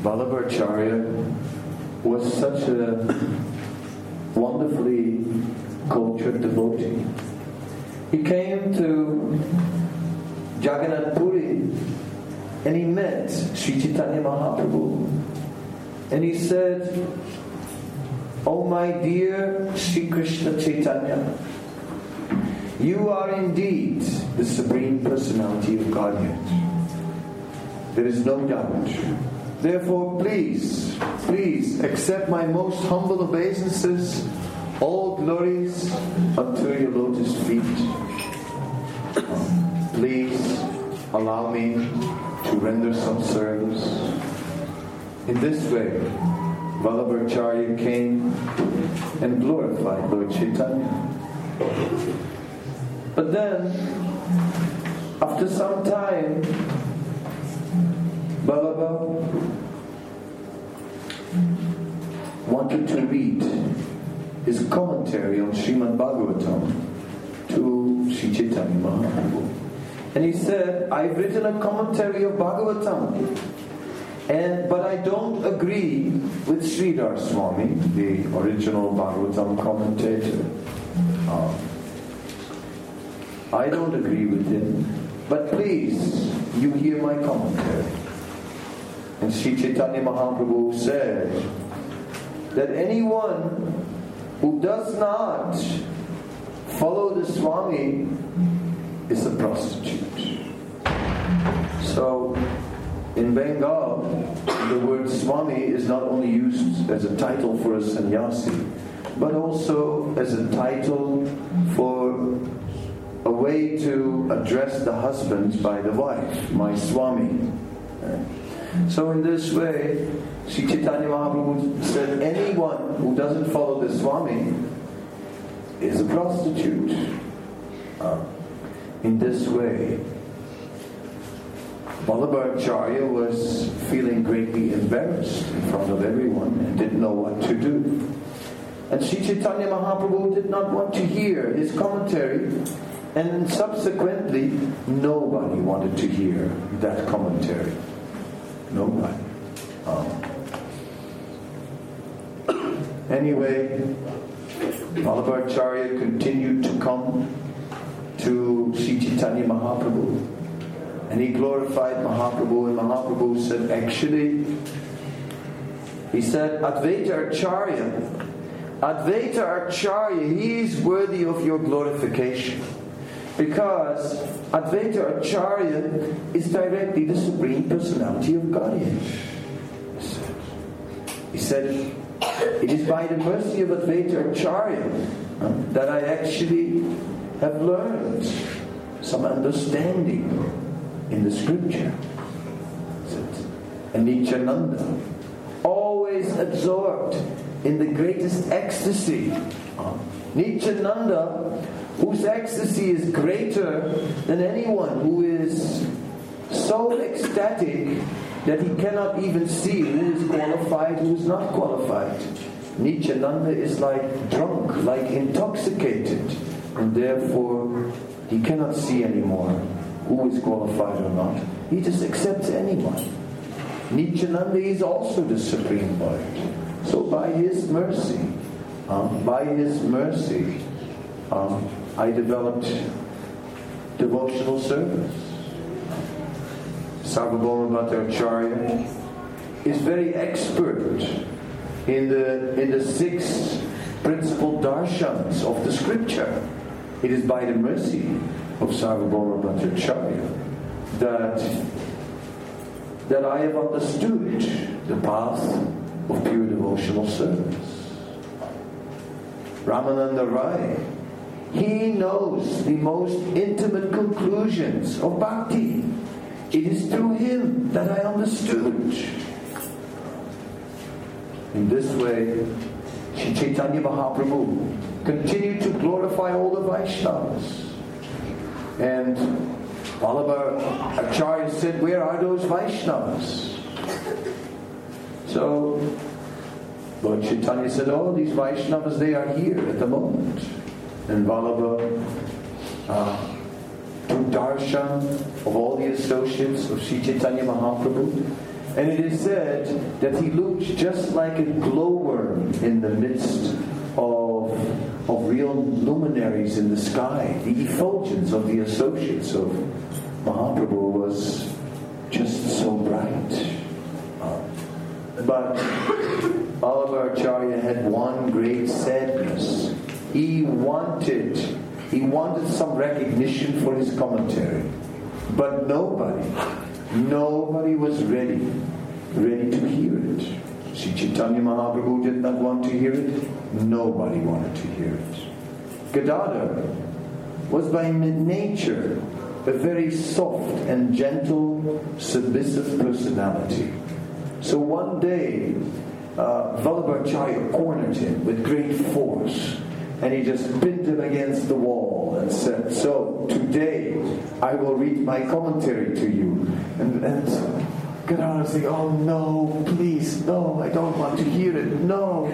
Vallabhacharya was such a wonderfully cultured devotee. He came to Jagannath Puri and he met Sri Chaitanya Mahaprabhu. And he said, "Oh my dear Sri Krishna Chaitanya, you are indeed the Supreme Personality of Godhead. There is no doubt. Therefore, please accept my most humble obeisances, all glories unto your lotus feet. Please allow me to render some service." In this way, Vallabhacharya came and glorified Lord Chaitanya. But then, after some time, Vallabha wanted to read his commentary on Srimad Bhagavatam to Sri Chaitanya Mahaprabhu. And he said, "I've written a commentary of Bhagavatam, but I don't agree with Sridhar Swami, the original Bhagavatam commentator. I don't agree with him, but please, you hear my commentary." And Sri Chaitanya Mahaprabhu said that anyone who does not follow the Swami is a prostitute. So, in Bengal, the word Swami is not only used as a title for a sannyasi, but also as a title for a way to address the husband by the wife, my Swami. So in this way, Sri Chaitanya Mahaprabhu said anyone who doesn't follow the Swami is a prostitute. In this way, Vallabhacharya was feeling greatly embarrassed in front of everyone and didn't know what to do. And Sri Chaitanya Mahaprabhu did not want to hear his commentary, and subsequently nobody wanted to hear that commentary. Nobody. Anyway, Vallabhacharya continued to come to Sri Chaitanya Mahaprabhu, and he glorified Mahaprabhu, and Mahaprabhu said, he said, Advaita Acharya, he is worthy of your glorification, because Advaita Acharya is directly the Supreme Personality of Godhead. He said, it is by the mercy of Advaita Acharya that I actually have learned some understanding in the scripture. And Nityananda, always absorbed in the greatest ecstasy. Nityananda, whose ecstasy is greater than anyone, who is so ecstatic that he cannot even see who is qualified, who is not qualified. Nityananda is like drunk, like intoxicated, and therefore he cannot see anymore who is qualified or not. He just accepts anyone. Nityananda is also the Supreme Lord. So by His mercy, I developed devotional service. Sarvabhauma Bhattacharya is very expert in the 6 principal darshans of the scripture. It is by the mercy of Sarvabhauma Bhattacharya that I have understood the path of pure devotional service. Ramananda Rai, he knows the most intimate conclusions of bhakti. It is through him that I understood. In this way, Sri Chaitanya Mahaprabhu continued to glorify all the Vaishnavas. And Vallabhacharya said, where are those Vaishnavas? So Lord Chaitanya said, oh, these Vaishnavas, they are here at the moment. And Vallabha took darshan of all the associates of Sri Chaitanya Mahaprabhu, And it is said that he looked just like a glowworm in the midst of real luminaries in the sky. The effulgence of the associates of Mahaprabhu was just so bright. But Vallabhacharya had one great sadness. He wanted some recognition for his commentary. But nobody was ready to hear it. Sri Chaitanya Mahaprabhu did not want to hear it. Nobody wanted to hear it. Gadadhar was by nature a very soft and gentle, submissive personality. So one day, Vallabhacharya cornered him with great force, and he just pinned him against the wall and said, "So today I will read my commentary to you." And Gadadhar was saying, "Oh no, please, no, I don't want to hear it. No.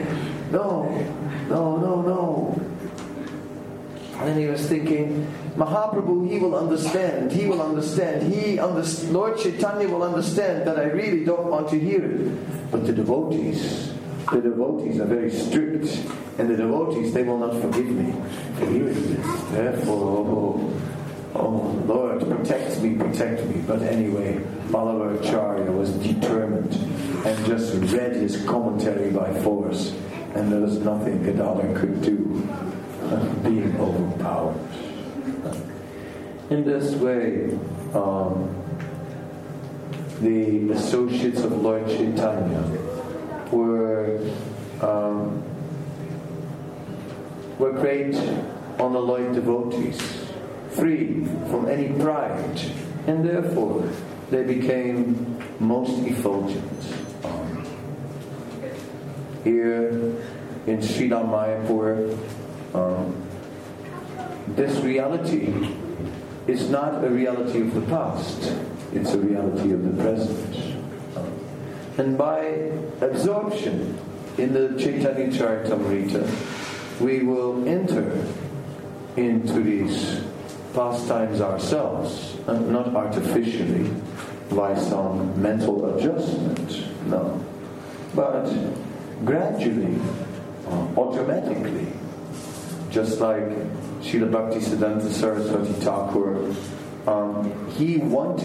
And he was thinking, Mahaprabhu, he will understand. Lord Chaitanya will understand that I really don't want to hear it. But the devotees are very strict, and the devotees, they will not forgive me for hearing this. Therefore, oh Lord, protect me. But anyway, Vallabhacharya was determined and just read his commentary by force, and there was nothing Gadadhar could do, being overpowered. In this way, the associates of Lord Chaitanya were great unalloyed devotees, free from any pride, and therefore they became most effulgent. Here in Srila Mayapur, this reality is not a reality of the past, it's a reality of the present. And by absorption in the Chaitanya Charitamrita, we will enter into these pastimes ourselves, not artificially, by some mental adjustment, no, but gradually, automatically, just like Srila Bhaktisiddhanta Saraswati Thakur, he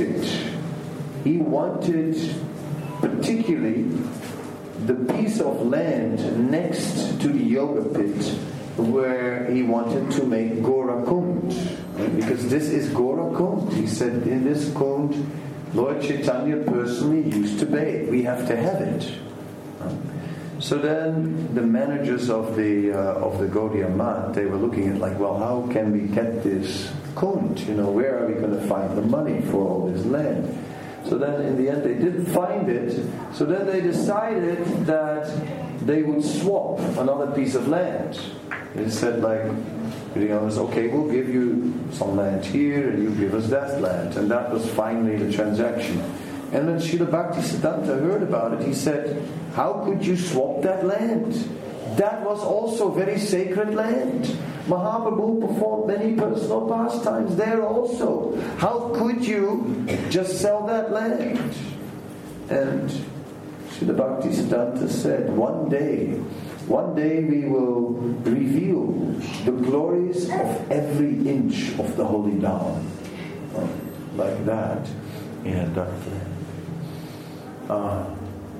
wanted particularly the piece of land next to the yoga pit where he wanted to make Gorakund, because this is Gorakund. He said, in this kund, Lord Chaitanya personally used to bathe. We have to have it. So then the managers of the Gaudiya Math, they were looking at like, well, how can we get this kund? Where are we going to find the money for all this land? So then in the end they didn't find it. So then they decided that they would swap another piece of land. They said like, okay, we'll give you some land here and you give us that land. And that was finally the transaction. And when Srila Bhaktisiddhanta heard about it, he said, how could you swap that land? That was also very sacred land. Mahaprabhu performed many personal pastimes there also. How could you just sell that land? And Srila Bhaktisiddhanta said, one day we will reveal the glories of every inch of the holy Dham. Like that. He had that land.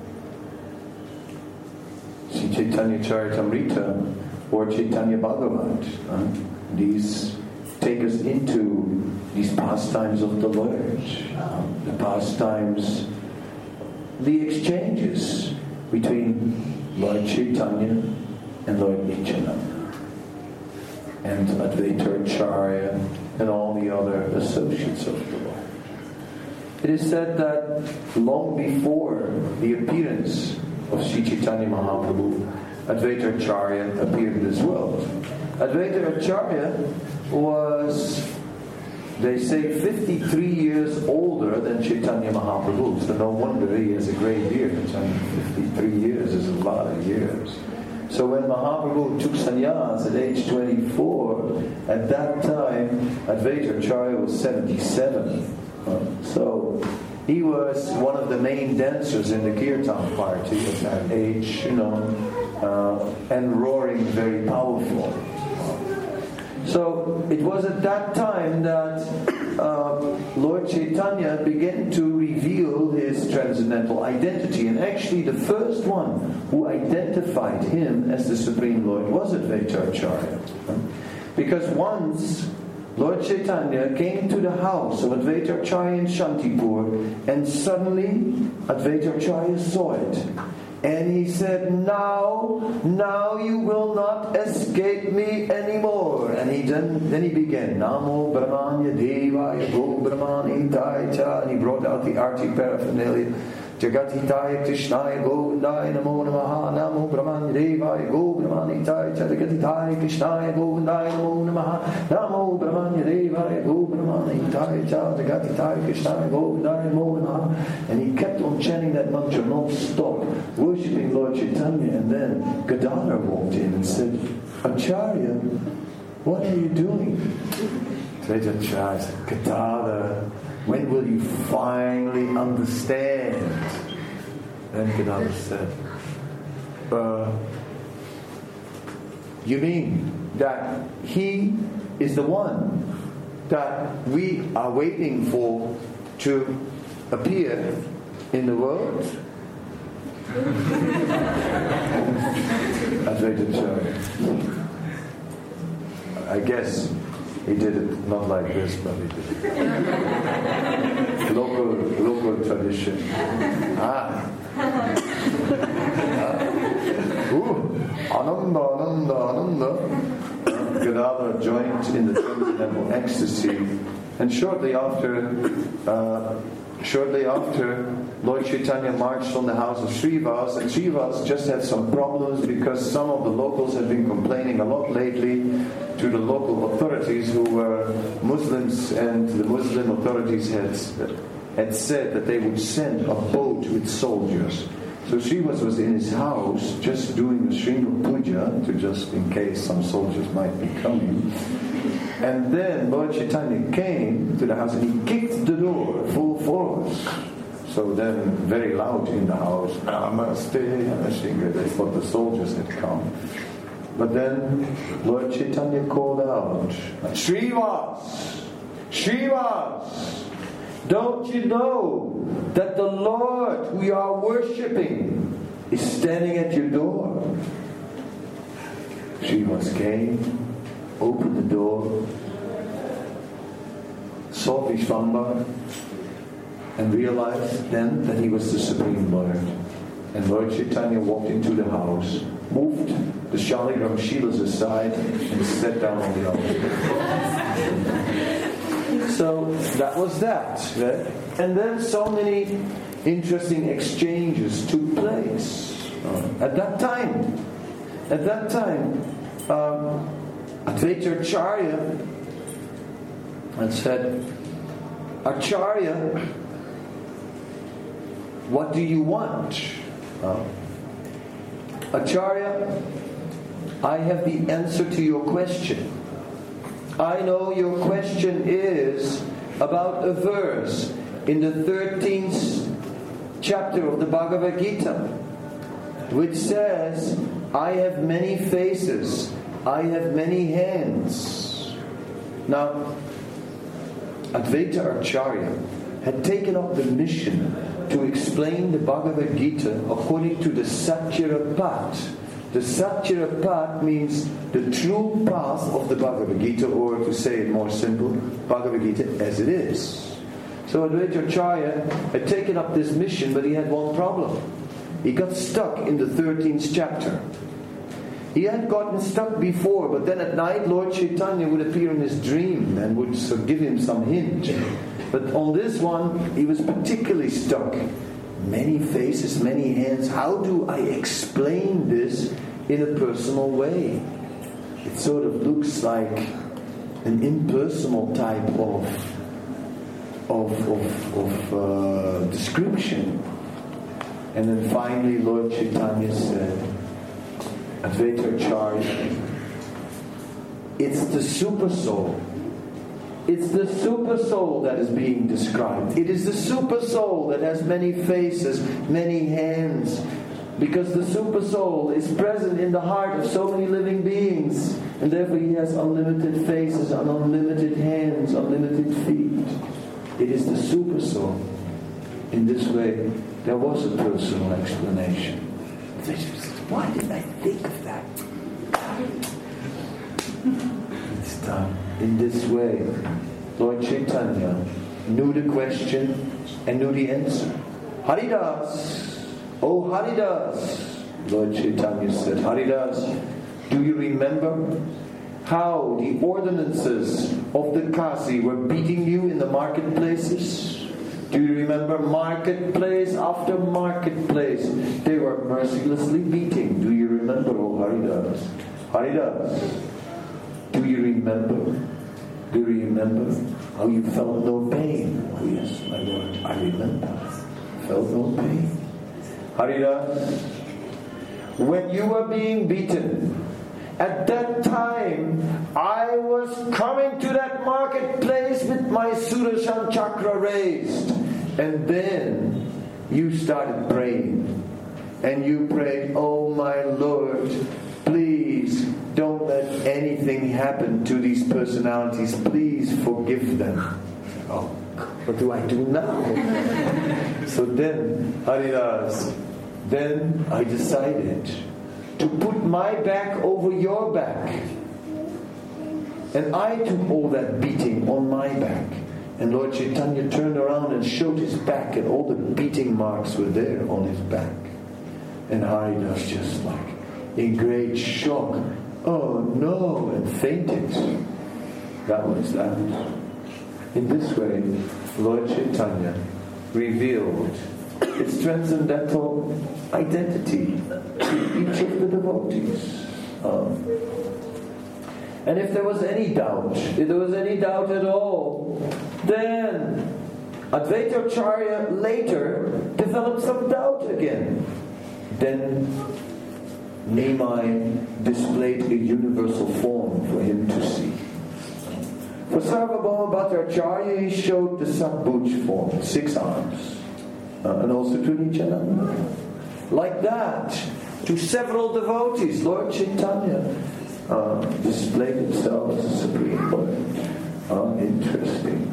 Sri Chaitanya Charitamrita or Chaitanya Bhagavat. These take us into these pastimes of the Lord. The pastimes, the exchanges between Lord Chaitanya and Lord Nityananda and Advaita Acharya and all the other associates of the Lord. It is said that long before the appearance of Sri Chaitanya Mahaprabhu, Advaita Acharya appeared in this world. Advaita Acharya was, they say, 53 years older than Chaitanya Mahaprabhu. So no wonder he has a great beard. 53 years is a lot of years. So when Mahaprabhu took sannyas at age 24, at that time Advaita Acharya was 77. So He was one of the main dancers in the Kirtan party at that age, and roaring, very powerful. So it was at that time that Lord Chaitanya began to reveal his transcendental identity. And actually the first one who identified him as the Supreme Lord was Advaita Acharya. Because once Lord Chaitanya came to the house of Advaita Acharya in Shantipur, and suddenly Advaita Acharya saw it. And he said, now you will not escape me anymore. And then he began, Namo Brahmanya Devaya Go Brahmani Hitaya. And he brought out the arti paraphernalia. Jagatitaya Krishnaya Govindaya Namo Namaha. Namo Brahmanya Devaya Go Brahmani Hitaya. Jagatitaya Krishnaya Govindaya Namo Namaha. Namo Brahmanya Devaya Go Brahmani Hitaya. Jagatitaya Krishnaya Govindaya Namo Namaha. And he kept on chanting that mantra non-stop, worshipping Lord Chaitanya. And then Gadadhar walked in and said, Acharya, what are you doing? Advaita Acharya said, Gadadhar, when will you finally understand? Then Gadadhar said, you mean that he is the one that we are waiting for to appear in the world? Advaita Acharya, I guess he did it not like this, but he did it. Local tradition. Ananda. Gadadhar joined in the transcendental ecstasy, and shortly after, Lord Chaitanya marched on the house of Srivas, and Srivas just had some problems because some of the locals had been complaining a lot lately to the local authorities who were Muslims, and the Muslim authorities had said that they would send a boat with soldiers. So Srivas was in his house just doing the Sringa Puja, just in case some soldiers might be coming. And then Lord Chaitanya came to the house and he kicked the door full force. So then, very loud in the house, Namaste, Namaste, they thought the soldiers had come. But then Lord Chaitanya called out, Srivas, don't you know that the Lord who you are worshipping is standing at your door? Srivas came, opened the door, saw Vishvambara, and realized then that he was the Supreme Lord. And Lord Chaitanya walked into the house, moved the Shaligram Shilas aside, and sat down on the altar. So that was that. Right? And then so many interesting exchanges took place. At that time, Advaita Acharya had said, Acharya, what do you want? Acharya, I have the answer to your question. I know your question is about a verse in the 13th chapter of the Bhagavad Gita, which says, I have many faces, I have many hands. Now, Advaita Acharya had taken up the mission to explain the Bhagavad Gita according to the Satyarapat. The Satyarapat means the true path of the Bhagavad Gita, or to say it more simple, Bhagavad Gita as it is. So Advaita Acharya had taken up this mission, but he had one problem. He got stuck in the 13th chapter. He had gotten stuck before, but then at night Lord Chaitanya would appear in his dream and would give him some hint. But on this one, he was particularly stuck. Many faces, many hands. How do I explain this in a personal way? It sort of looks like an impersonal type of description. And then finally Lord Chaitanya said, Advaita Acharya, it's the super soul It's the super soul that is being described. It is the super soul that has many faces, many hands. Because the super soul is present in the heart of so many living beings. And therefore he has unlimited faces, unlimited hands, unlimited feet. It is the super soul. In this way, there was a personal explanation. Why did I think of that? It's done. In this way, Lord Chaitanya knew the question and knew the answer. Haridas, oh Haridas, Lord Chaitanya said, Haridas, do you remember how the ordinances of the Kasi were beating you in the marketplaces? Do you remember marketplace after marketplace? They were mercilessly beating. Do you remember, oh Haridas? Haridas, do you remember? Do you remember how you felt no pain? Oh yes, my Lord, I remember. Felt no pain. Haridas, when you were being beaten, at that time, I was coming to that marketplace with my Sudarshan chakra raised. And then you started praying. And you prayed, oh my Lord, please don't let anything happen to these personalities. Please forgive them. Oh, what do I do now? So then, Haridas, then I decided to put my back over your back. And I took all that beating on my back. And Lord Chaitanya turned around and showed his back, and all the beating marks were there on his back. And Haridas just like in great shock, oh no, and fainted. That was that. In this way, Lord Chaitanya revealed its transcendental identity to each of the devotees. And if there was any doubt, at all, then Advaita Acharya later developed some doubt again. Then Nimai displayed a universal form for him to see. For Sarvabhauma Bhattacharya, he showed the Satbhuj form, 6 arms. And also to Nityananda. Like that, to several devotees, Lord Chaitanya displayed himself as a Supreme Lord. Interesting.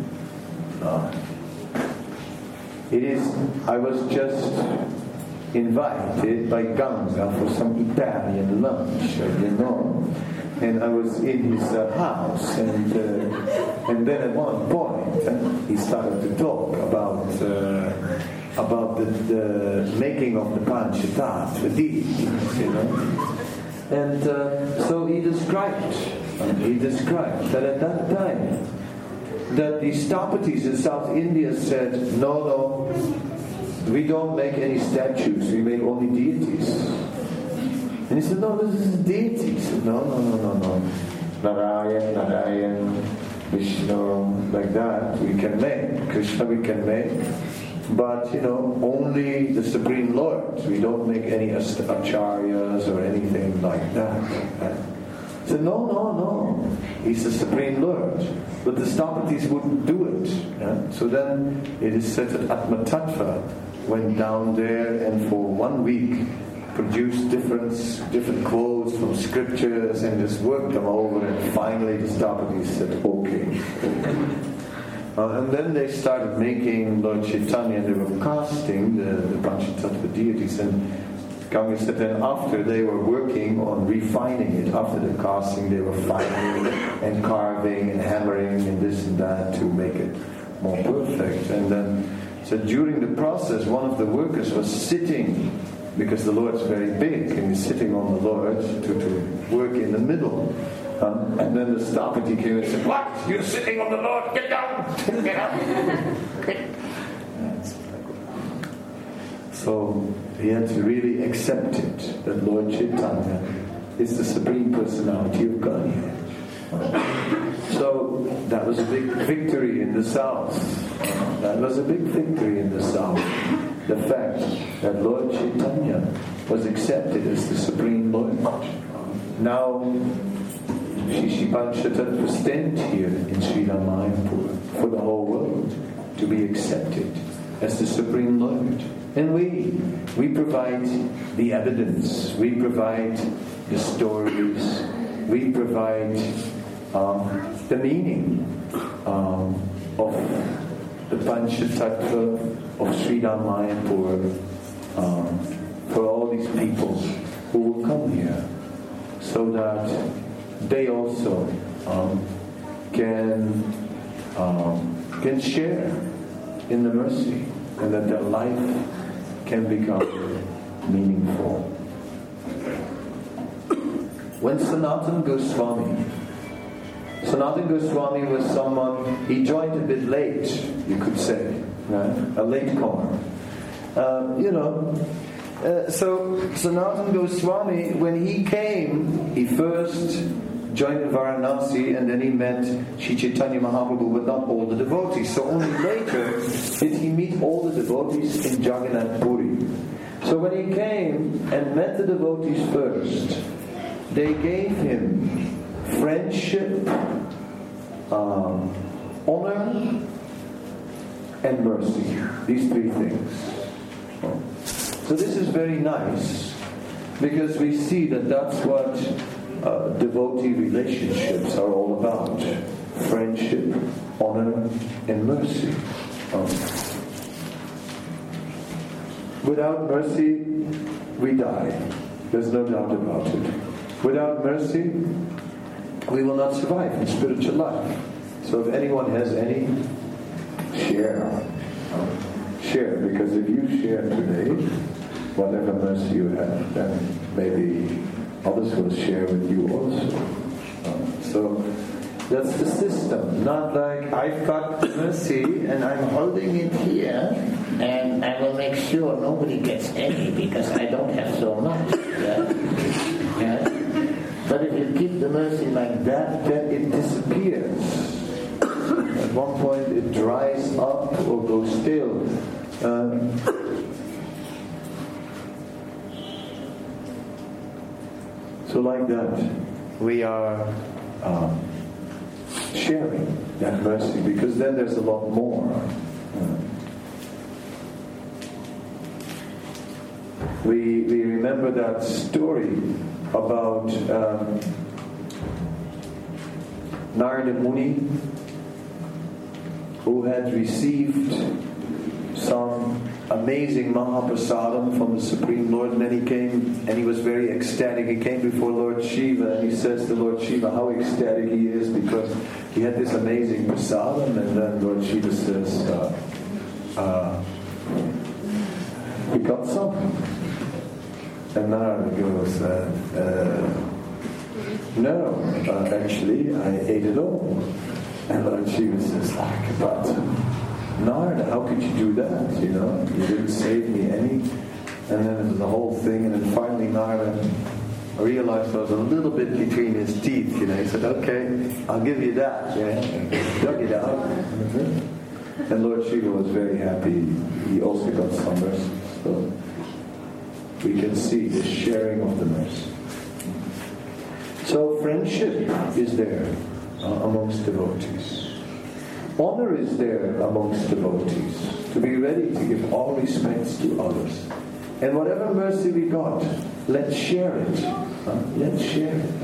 I was just invited by Ganga for some Italian lunch, and I was in his house, and then at one point he started to talk about the making of the Panchatattva deities, and so he described that at that time that the Stapatis in South India said, no, we don't make any statues, we make only deities. And he said, no, this is deities. He said, no. Narayan, Vishnu, like that, we can make. Krishna we can make. But, only the Supreme Lord. We don't make any acharyas or anything like that. He said, no. He's the Supreme Lord. But the Stapatis wouldn't do it. Yeah? So then it is said that Atma Tattva went down there and for 1 week produced different quotes from scriptures and just worked them over, and finally the Stapatis said, okay. And then they started making Lord Chaitanya, and they were casting the Panchatattva deities, and Ganga said then after they were working on refining it, after the casting they were fining and carving and hammering and this and that to make it more perfect. And then so during the process one of the workers was sitting, because the Lord's very big, and he's sitting on the Lord to work in the middle. And then the Stapati came and said, what? You're sitting on the Lord? Get down! Get up! So he had to really accept it, that Lord Chaitanya is the Supreme Personality of Godhead. So that was a big victory in the South. That was a big victory in the South. The fact that Lord Chaitanya was accepted as the Supreme Lord. Now, Shri Panchatattva stand here in Sriram Mayapur for the whole world to be accepted as the Supreme Lord. And we provide the evidence, we provide the stories, we provide the meaning of the Panchatattva of Sriram Mayapur for all these people who will come here, so that they also can share in the mercy, and that their life can become meaningful. When Sanatana Goswami was someone, he joined a bit late, you could say, right? A latecomer. So Sanatana Goswami, when he came, he first joined Varanasi, and then he met Sri Chaitanya Mahaprabhu, but not all the devotees. So only later did he meet all the devotees in Jagannath Puri. So when he came and met the devotees first, they gave him friendship, honor, and mercy. These three things. So this is very nice, because we see that that's what devotee relationships are all about. Friendship, honor, and mercy. Without mercy, we die. There's no doubt about it. Without mercy, we will not survive in spiritual life. So if anyone has any, share. Share, because if you share today, whatever mercy you have, then maybe others will share with you also. So that's the system. Not like I've got mercy and I'm holding it here and I will make sure nobody gets any because I don't have so much. Yeah? But if you keep the mercy like that, then it disappears. At one point it dries up or goes still. So like that, we are sharing that mercy, because then there's a lot more. We remember that story about Narada Muni, who had received some amazing Mahaprasadam from the Supreme Lord, and then he came and he was very ecstatic. He came before Lord Shiva and he says to Lord Shiva how ecstatic he is because he had this amazing prasadam, and then Lord Shiva says, we got some. And Narada goes, no, actually I ate it all. And Lord Shiva says, but Narada, how could you do that? You didn't save me any. And then there's the whole thing, and then finally Narada realized there was a little bit between his teeth. He said, okay, I'll give you that. And dug it out. And Lord Shiva was very happy. He also got some mercy. So we can see the sharing of the mercy. So friendship is there amongst devotees. Honor is there amongst devotees, to be ready to give all respects to others. And whatever mercy we got, let's share it. Let's share it.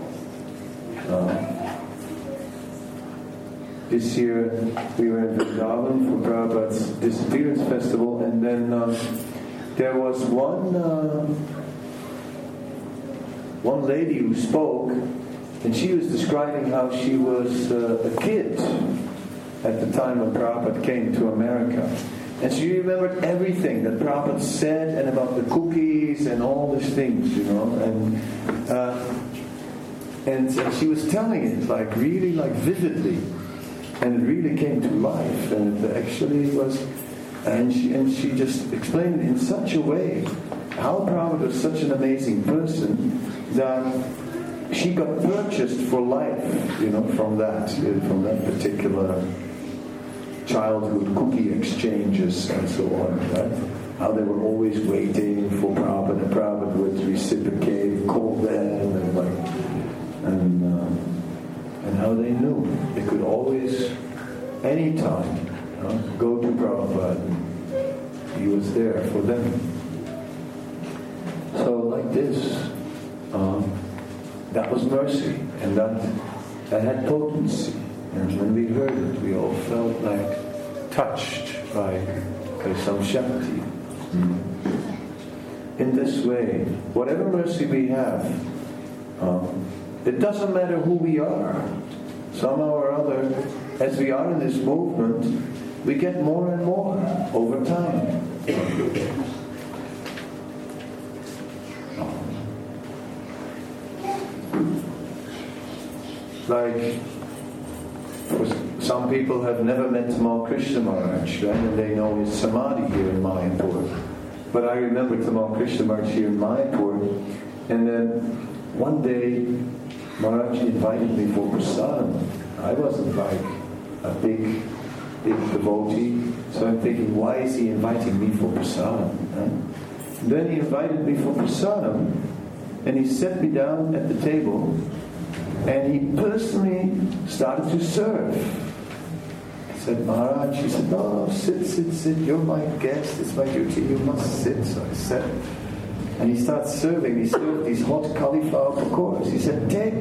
This year we were in Vrindavan for Prabhupada's disappearance festival, and then there was one lady who spoke, and she was describing how she was a kid at the time when Prabhupada came to America. And she remembered everything that Prabhupada said, and about the cookies and all these things, and she was telling it really vividly, and it really came to life, and it actually was, and she just explained it in such a way how Prabhupada was such an amazing person that she got purchased for life, from that particular childhood cookie exchanges and so on, right? How they were always waiting for Prabhupada, and Prabhupada would reciprocate, call them, how they knew. They could always, anytime, go to Prabhupada. He was there for them. So like this, that was mercy, and that had potency. And when we heard it, we all felt like touched by some Shakti. In this way, whatever mercy we have, it doesn't matter who we are. Somehow or other, as we are in this movement, we get more and more over time. Like, some people have never met Tamal Krishna Maharaj, right? And they know his samadhi here in Mayapur. But I remember Tamal Krishna Maharaj here in Mayapur, and then one day Maharaj invited me for prasadam. I wasn't like a big devotee, so I'm thinking, why is he inviting me for prasadam? Right? Then he invited me for prasadam, and he set me down at the table, and he personally started to serve. I said, Maharaj, he said, no, sit, you're my guest, it's my duty, you must sit. So I sat, and he started serving. He served these hot cauliflower pakoras. He said, take.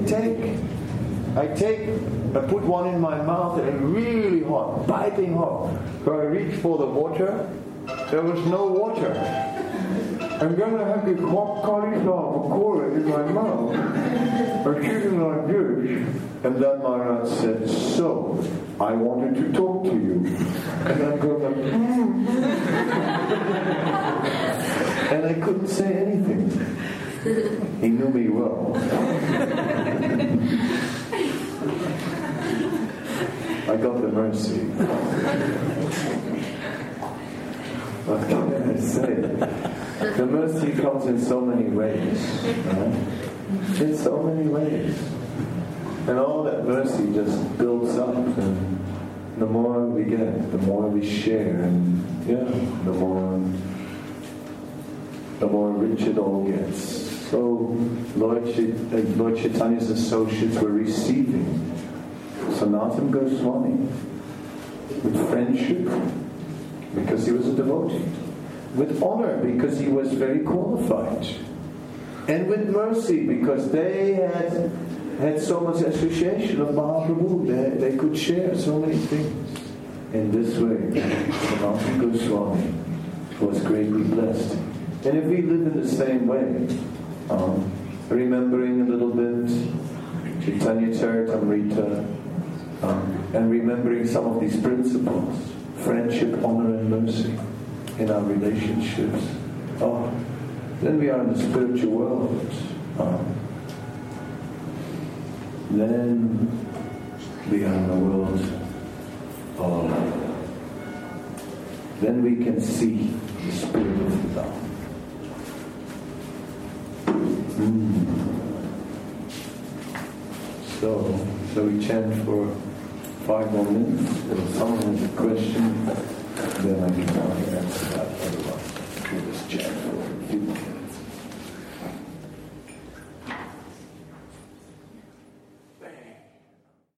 I put one in my mouth, and really hot, piping hot. So I reached for the water, there was no water. And then I had this hot cauliflower pakora in my mouth. I'm sitting like this. And then Maharaj said, so, I wanted to talk to you. And I go like, and I couldn't say anything. He knew me well. I got the mercy. What can I say? The mercy comes in so many ways. Right? In so many ways. And all that mercy just builds up, and the more we get, the more we share, and the more rich it all gets. So Lord Chaitanya's associates were receiving Sanatana Goswami with friendship, because he was a devotee, with honor, because he was very qualified, and with mercy, because they had so much association of Mahaprabhu. They could share so many things. In this way, Sanatana Goswami was greatly blessed. And if we live in the same way, remembering a little bit Chaitanya Charitamrita, and remembering some of these principles, friendship, honor, and mercy in our relationships, then we are in the spiritual world. Then we are in the world of, then we can see the spirit of love. So we chant for 5 more minutes. If someone has a question, then I can answer that. Otherwise, we'll just chant for a few minutes.